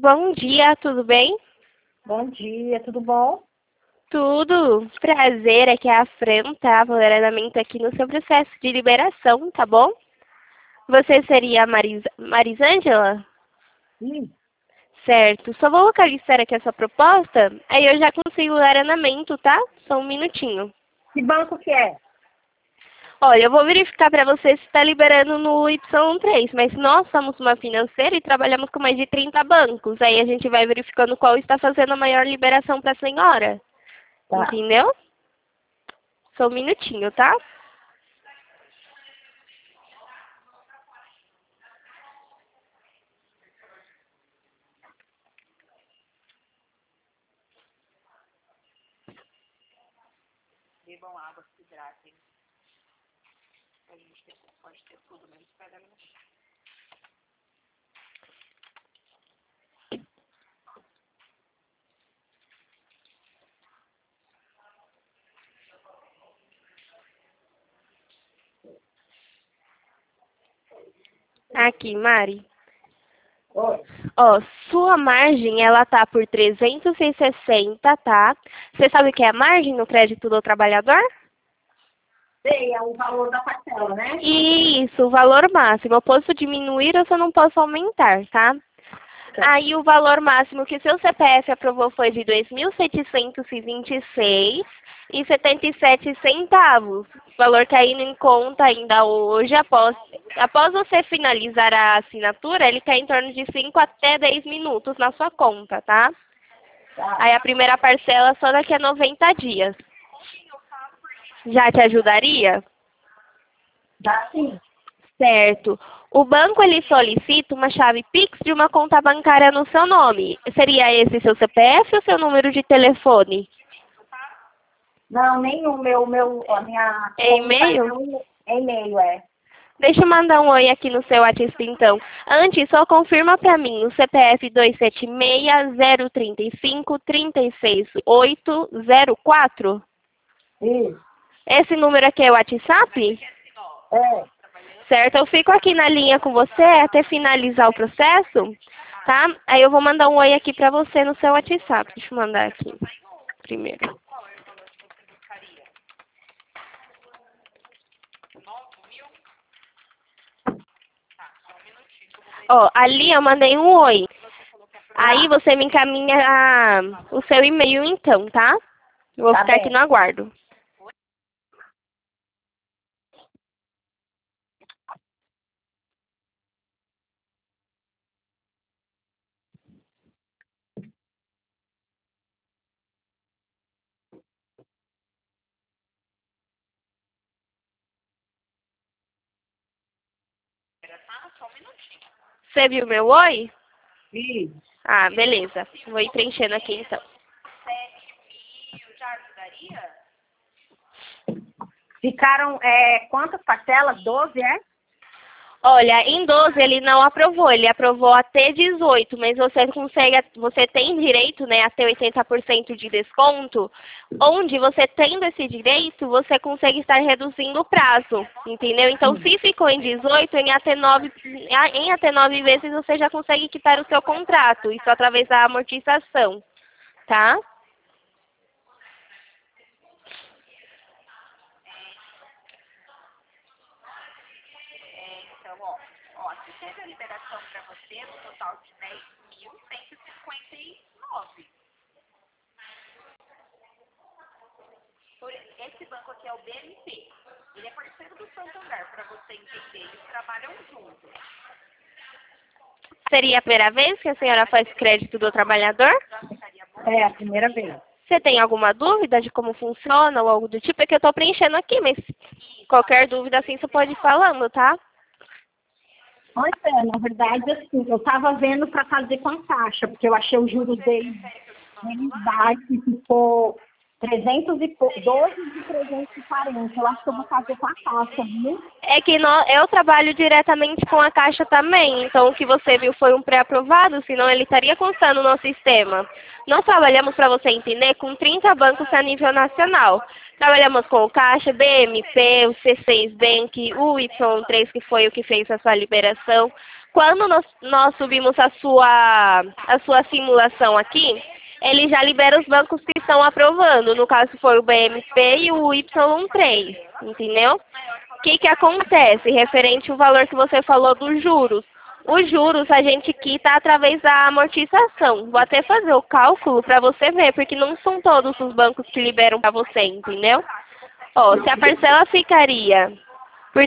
Bom dia, tudo bem? Bom dia, tudo bom? Tudo. Prazer, aqui é a Fran, tá? Valoramento aqui no seu processo de liberação, tá bom? Você seria a Marisângela? Sim. Certo. Só vou localizar aqui a sua proposta, aí eu já consigo o aranamento, tá? Só um minutinho. Que banco que é? Olha, eu vou verificar para você se está liberando no Y3, mas nós somos uma financeira e trabalhamos com mais de 30 bancos. Aí a gente vai verificando qual está fazendo a maior liberação para a senhora. Tá. Entendeu? Só um minutinho, tá? Bebam água, se hidratem. A gente pode ter tudo, mas espera no chão. Aqui, Mari. Oi. Ó, sua margem, ela tá por 360, tá? Você sabe o que é a margem no crédito do trabalhador? Sei, é o valor da parcela, né? Isso, o valor máximo. Eu posso diminuir ou só não posso aumentar, tá? Tá. Aí o valor máximo que seu CPF aprovou foi de 2.726,77 centavos. Valor caindo em conta ainda hoje, após você finalizar a assinatura, ele cai em torno de 5 até 10 minutos na sua conta, tá? Tá. Aí a primeira parcela só daqui a 90 dias. Já te ajudaria? Dá sim. Certo. O banco ele solicita uma chave Pix de uma conta bancária no seu nome. Seria esse seu CPF ou seu número de telefone? Não, nenhum. A minha É conta e-mail? é e-mail, é. Deixa eu mandar um oi aqui no seu WhatsApp então. Antes, só confirma para mim o CPF 276-035-36804. Isso. Esse número aqui é o WhatsApp? É. Certo, eu fico aqui na linha com você até finalizar o processo, tá? Aí eu vou mandar um oi aqui pra você no seu WhatsApp. Deixa eu mandar aqui primeiro. Ó, ali eu mandei um oi. Aí você me encaminha o seu e-mail então, tá? Eu vou Tá ficar aqui bem. no aguardo. Você viu meu oi? Isso. Ah, beleza. Vou ir preenchendo aqui então. Ficaram, quantas parcelas? 12, é? Olha, em 12 ele não aprovou, ele aprovou até 18, mas você tem direito, né, a ter 80% de desconto, onde você tendo esse direito, você consegue estar reduzindo o prazo, entendeu? Então, se ficou em 18, em até 9 vezes você já consegue quitar o seu contrato, isso através da amortização, tá? Então, aqui teve a liberação para você no total de 10.159. Esse banco aqui é o BMP. Ele é parceiro do Santander, para você entender. Eles trabalham juntos. Seria a primeira vez que a senhora faz crédito do trabalhador? É, a primeira vez. Você tem alguma dúvida de como funciona ou algo do tipo? É que eu estou preenchendo aqui, mas qualquer dúvida assim você pode ir falando, tá? Olha, na verdade, assim, eu estava vendo para fazer com a Caixa, porque eu achei o juros deles baixo e ficou 12 de 340. Eu acho que eu vou fazer com a Caixa, viu? É que eu trabalho diretamente com a Caixa também, então o que você viu foi um pré-aprovado, senão ele estaria constando no sistema. Nós trabalhamos, para você entender, com 30 bancos a nível nacional. Trabalhamos com o Caixa, BMP, o C6 Bank, o Y3, que foi o que fez a sua liberação. Quando nós subimos a sua simulação aqui, ele já libera os bancos que estão aprovando. No caso, foi o BMP e o Y3, entendeu? O que acontece referente ao valor que você falou dos juros? Os juros a gente quita através da amortização. Vou até fazer o cálculo para você ver, porque não são todos os bancos que liberam para você, entendeu? Ó, se a parcela ficaria por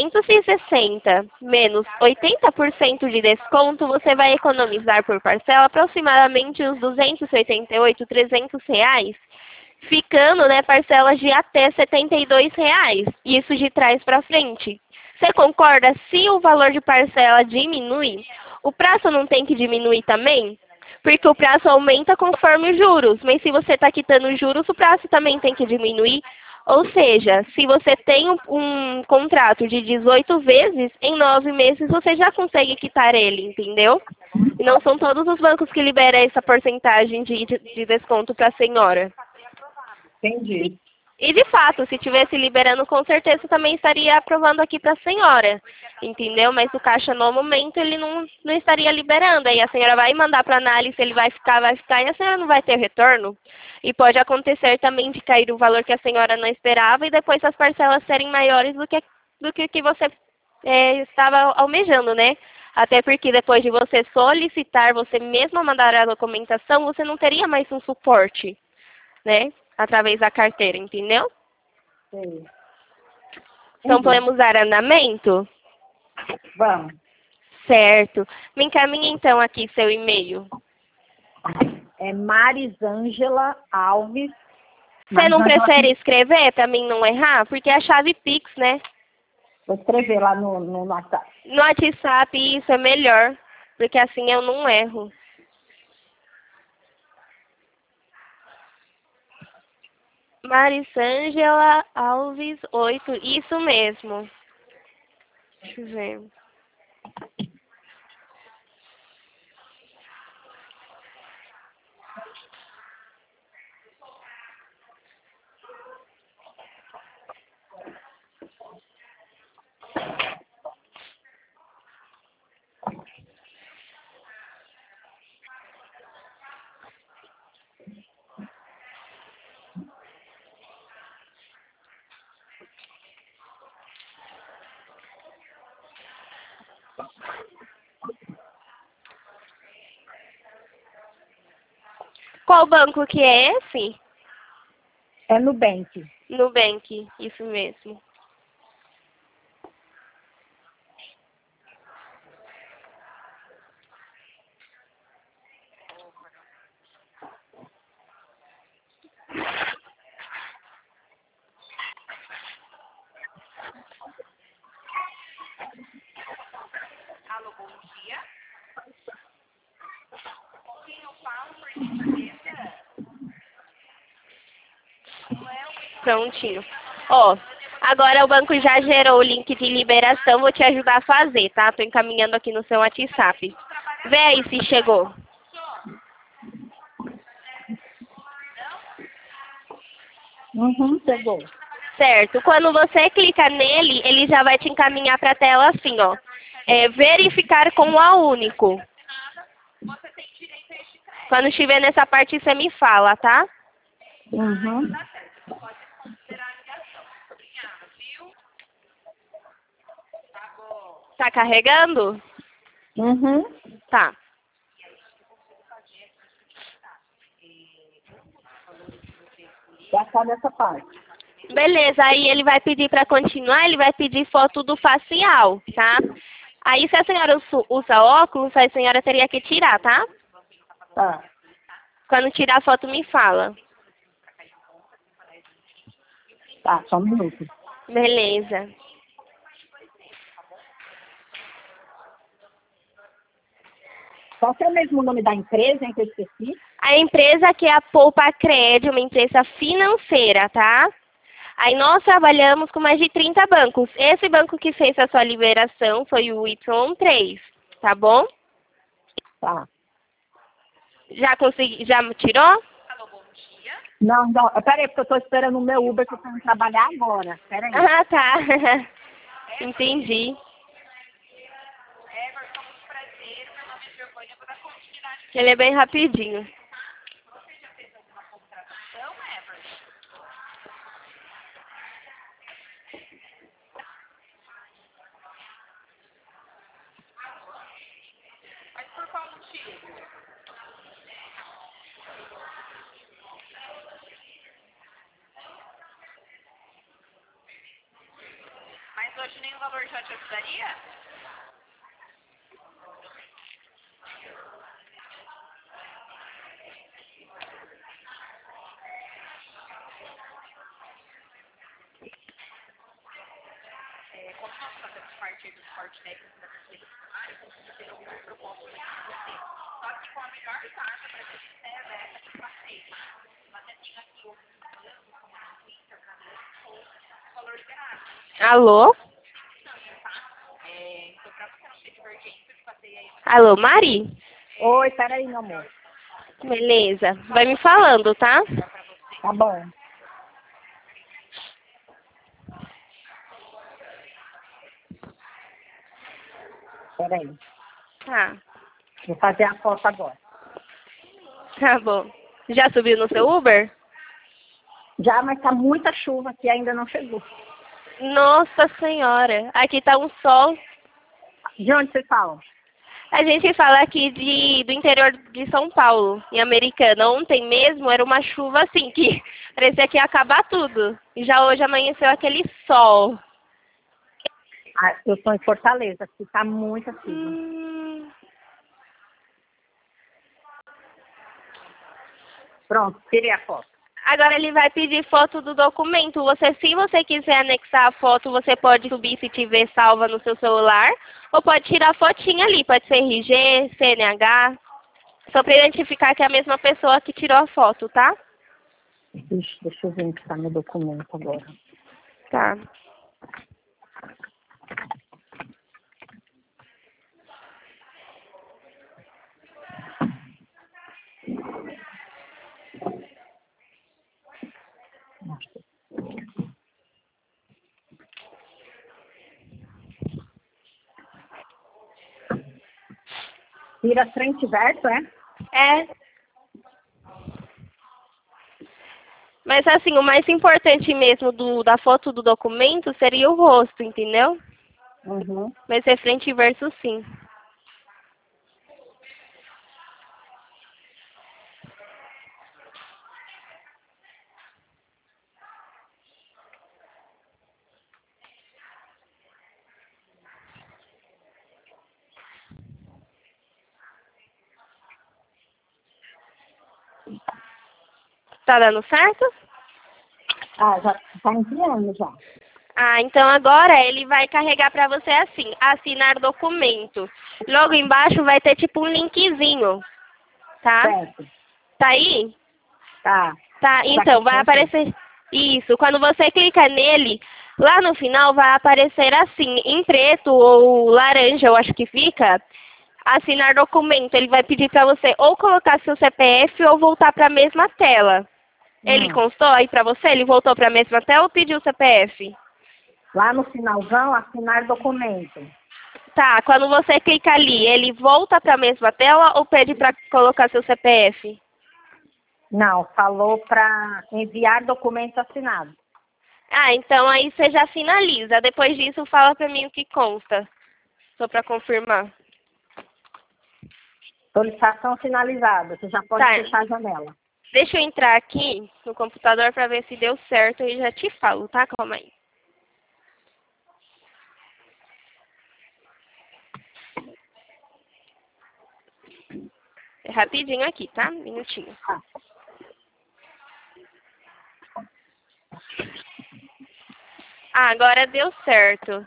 360 menos 80% de desconto, você vai economizar por parcela aproximadamente uns 288, 300 reais, ficando, né, parcelas de até 72 reais. Isso de trás para frente. Você concorda? Se o valor de parcela diminui, o prazo não tem que diminuir também? Porque o prazo aumenta conforme os juros, mas se você está quitando os juros, o prazo também tem que diminuir. Ou seja, se você tem um contrato de 18 vezes, em 9 meses você já consegue quitar ele, entendeu? E não são todos os bancos que liberam essa porcentagem de desconto para a senhora. Entendi. E de fato, se tivesse liberando, com certeza também estaria aprovando aqui para a senhora, entendeu? Mas o caixa no momento ele não estaria liberando. Aí a senhora vai mandar para análise, ele vai ficar, e a senhora não vai ter retorno. E pode acontecer também de cair o valor que a senhora não esperava e depois as parcelas serem maiores do que você estava almejando, né? Até porque depois de você solicitar, você mesma mandar a documentação, você não teria mais um suporte, né? Através da carteira, entendeu? Sim. Então, podemos dar andamento? Vamos. Certo. Me encaminhe, então, aqui seu e-mail. É Marisângela Alves. Você não prefere escrever para mim não errar? Porque é a chave Pix, né? Vou escrever lá no WhatsApp. No WhatsApp, isso é melhor. Porque assim eu não erro. Marisângela Alves 8, isso mesmo. Deixa eu ver. Qual banco que é esse? É Nubank. Nubank, isso mesmo. Prontinho. Ó, agora o banco já gerou o link de liberação, vou te ajudar a fazer, tá? Tô encaminhando aqui no seu WhatsApp. Vê aí se chegou. Chegou. Certo. Quando você clica nele, ele já vai te encaminhar para a tela assim, ó. Verificar com o A único. Quando estiver nessa parte, você me fala, tá? Tá carregando? Tá. Já tá nessa parte. Beleza, aí ele vai pedir para continuar, ele vai pedir foto do facial, tá? Aí se a senhora usa óculos, a senhora teria que tirar, tá? Tá. Quando tirar a foto, me fala. Tá, só um minuto. Beleza. Qual que é o mesmo nome da empresa, hein, que eu esqueci? A empresa que é a Poupa Cred, uma empresa financeira, tá? Aí nós trabalhamos com mais de 30 bancos. Esse banco que fez a sua liberação foi o Y3, tá bom? Tá. Já tirou? Não, peraí, porque eu tô esperando o meu Uber que eu tô indo trabalhar agora. Peraí. Ah, tá. Entendi. Ele é bem rapidinho. Mas hoje nenhum valor já te ajudaria? Como nós fazemos parte do suporte técnico da terceira área, precisa ter algumas propostas aqui para você. Só que com a melhor taxa para ser sincera é essa que eu passei. Eu até tenho aqui outros bancos, como a Twitter, ou o valor liberado. Alô? Então, para você não ter divergência, eu te passei aí. Alô, Mari? Oi, peraí, meu amor. Beleza. Vai me falando, tá? Tá bom. Peraí. Tá. Vou fazer a foto agora. Tá bom. Já subiu no seu Uber? Já, mas tá muita chuva aqui, ainda não chegou. Nossa Senhora. Aqui tá um sol. De onde vocês falam? A gente fala aqui do interior de São Paulo, em Americana. Ontem mesmo era uma chuva assim, que parecia que ia acabar tudo. E já hoje amanheceu aquele sol. Ah, eu tô em Fortaleza, aqui tá muita chuva. Pronto, tirei a foto. Agora ele vai pedir foto do documento. Se você quiser anexar a foto, você pode subir se tiver salva no seu celular. Ou pode tirar a fotinha ali, pode ser RG, CNH. Só para identificar que é a mesma pessoa que tirou a foto, tá? Ixi, deixa eu ver o que tá no documento agora. Tá. Tira frente e verso, é? É. Mas assim, o mais importante mesmo da foto do documento seria o rosto, entendeu? Uhum. Vai ser frente e verso sim. Tá dando certo? Ah, já tá enviando já. Ah, então agora ele vai carregar para você assim, assinar documento. Logo embaixo vai ter tipo um linkzinho, tá? Certo. Tá aí? Tá. Tá, então vai aparecer isso. Quando você clica nele, lá no final vai aparecer assim, em preto ou laranja, eu acho que fica, assinar documento. Ele vai pedir para você ou colocar seu CPF ou voltar para a mesma tela. Ele constou aí para você? Ele voltou para a mesma tela ou pediu o CPF? Lá no finalzão, assinar documento. Tá, quando você clica ali, ele volta para a mesma tela ou pede para colocar seu CPF? Não, falou para enviar documento assinado. Ah, então aí você já finaliza. Depois disso, fala para mim o que consta. Só para confirmar. Solicitação finalizada. Você já pode Tá. fechar a janela. Deixa eu entrar aqui no computador para ver se deu certo e já te falo, tá? Calma aí. É rapidinho aqui, tá? Um minutinho. Tá. Ah, agora deu certo.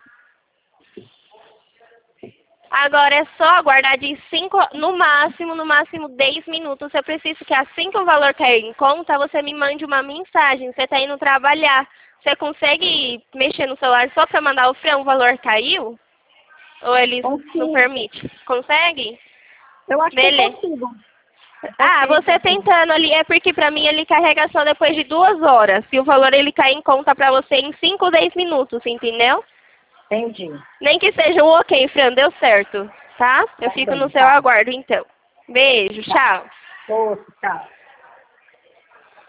Agora é só aguardar de 5, no máximo 10 minutos. Eu preciso que assim que o valor cair em conta, você me mande uma mensagem. Você está indo trabalhar. Você consegue mexer no celular só para mandar o valor caiu? Ou eles não permitem? Consegue? Eu acho Beleza. que eu consigo. Ah, você tentando ali, é porque pra mim ele carrega só depois de 2 horas. E o valor ele cai em conta pra você em 5 ou 10 minutos, entendeu? Entendi. Nem que seja um ok, Fran, deu certo. tá? Eu Tá fico bem, no seu tá. aguardo, então. Beijo, tchau. Outro, tchau.